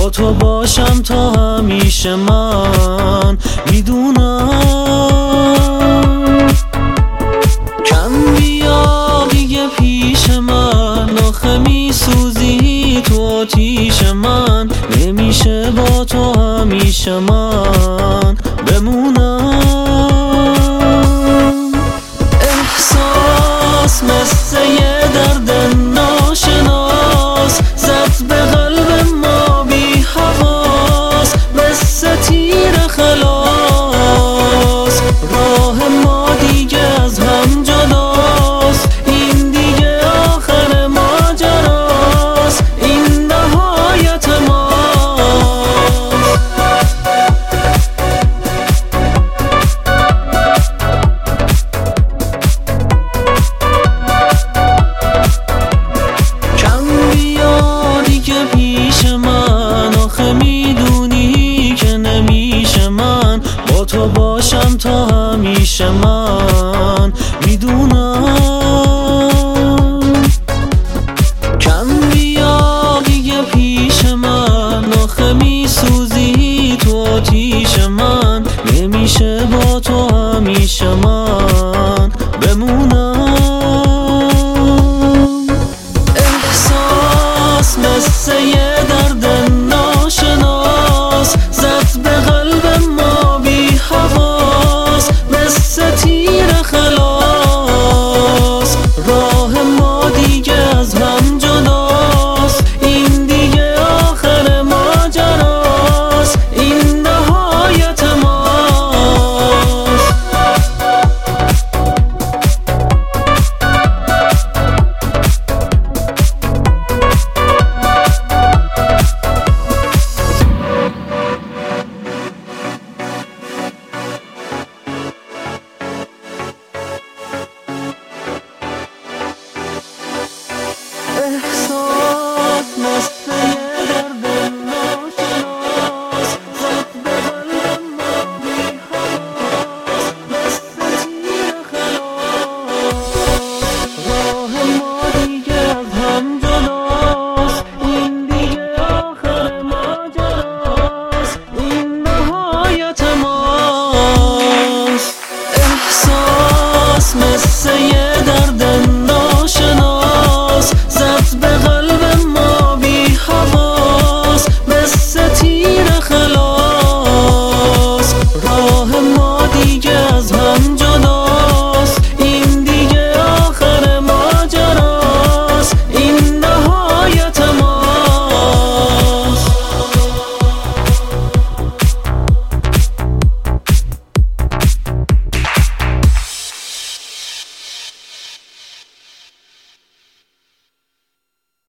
با تو باشم تا همیشه. من میدونم کم بیا دیگه پیش من، آخه میسوزی تو آتیش من. نمیشه با تو همیشه من بمونم. احساس مثل یه درد ناشناس زد به قلب ما بی حواس، مثل تیر خلاص. راه ما دیگه از هم جداست، این دیگه آخر ماجراست، این نهایت ماست. کم بیا دیگه پیش من، آخه میدونی که نمیشه من با تو باشم تا همیشه. من میدونم کم بیا دیگه پیش من، آخه میسوزی تو آتیش من. نمیشه با تو همیشه من بمونم. احساس مثل یه درد ناشناس زد به قلب ما بی حواس، مثل تیر خلاص. راه ما دیگه از هم جداست، این دیگه آخر ماجراست، این نهایت ماست. احساس مثل یه درد ناشناس زد به قلب ما بی حواس، مثل تیر خلاص. راه ما دیگه از هم جداست، این دیگه آخر ماجراست، این نهایت ماست. احساس مثل یه